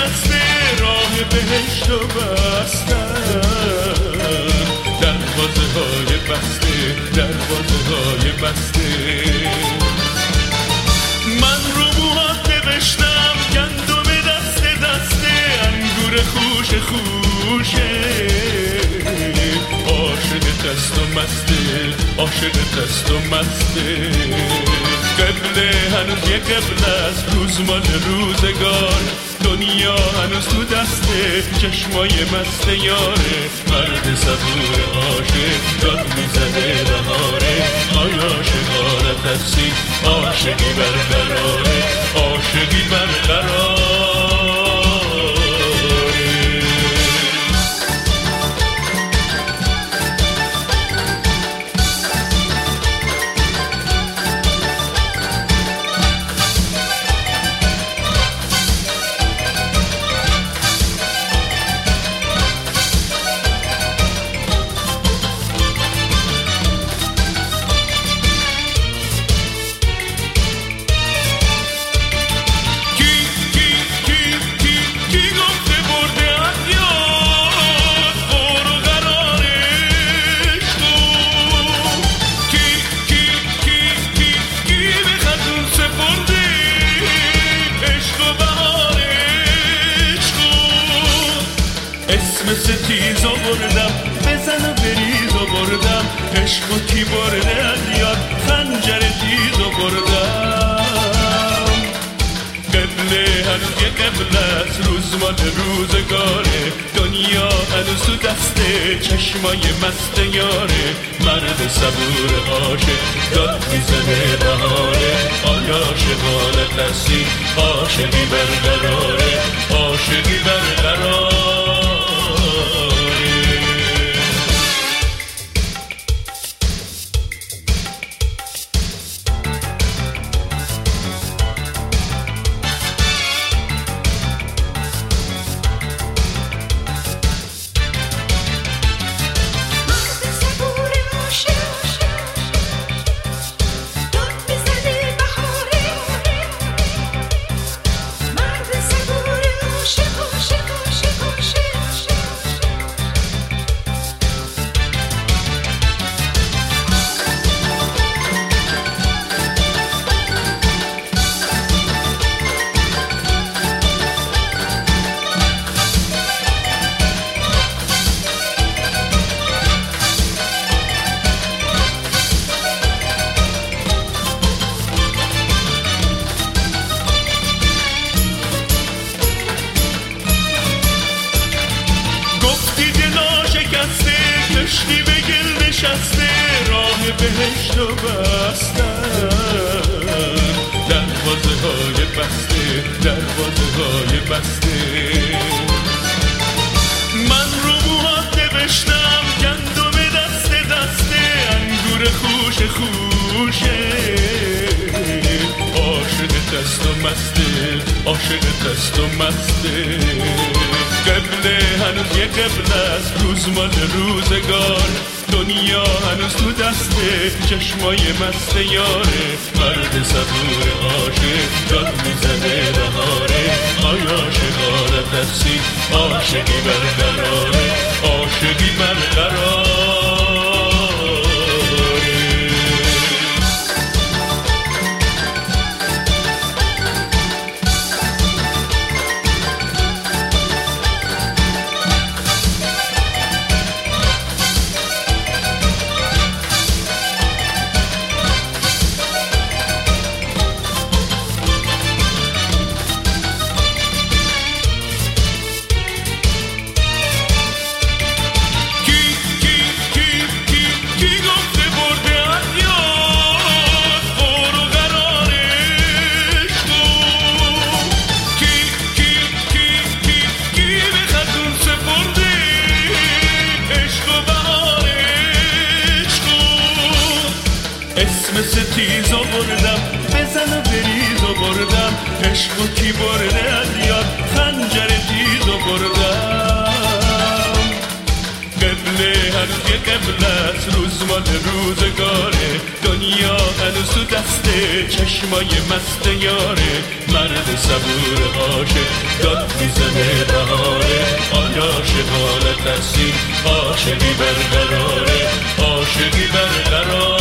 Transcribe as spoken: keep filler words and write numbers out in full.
دسته راه بهشت و بستن، دروازه های بسته دروازه های بسته. من رو موهات نوشتم گندم دسته دسته، انگور خوش خوشه، عاشق دست و مسته عاشق دست و مسته. قبله هنوز یه قبل است، روز مال روزگار، دنیا هنوز تو دسته چشمای مست یاره. مرد صبور عاشق داد میزنه بهاره، آیا عاشقانه تفسی عاشقی برقراره، عاشقی برقراره. مثل تیز آوردم بزن و بریز آوردم، عشق و کی برده از یاد خنجر تیز آوردم. قبله هنوز یه قبل است، روز مال روزگاره، دنیا هنوز تو دسته چشمای مست یاره. مرد صبور عاشق داد میزنه بهاره، آیا عاشقانه ترسی عاشقی برقراره، عاشقی برقراره. کشتی به گل نشسته راه بهشت و بستن، دروازه های بسته دروازه های بسته. من رو موهات نوشتم گندم دسته دسته، انگور خوش خوشه، عاشق دست و مسته عاشق دست و مسته. قبله هنوز یه قبل است، روز مال روزگار، دنیا هنوز تو دسته چشمای مست یاره. مرد صبور عاشق داد میزنه بهاره، آیا عاشقانه ترسی عاشقی برقراره، عاشقی برقراره. مثل تیز آوردم بزن و بریز آوردم، عشق و کی برده از یاد خنجر تیز آوردم. قبله هنوز قبل است، روز مال روزگاره، دنیا هنوز تو دسته، چشمای مست یاره، مرد صبور عاشق داد میزنه بهاره، عاشقانه ترسید عاشقی برقراره، عاشقی برقراره.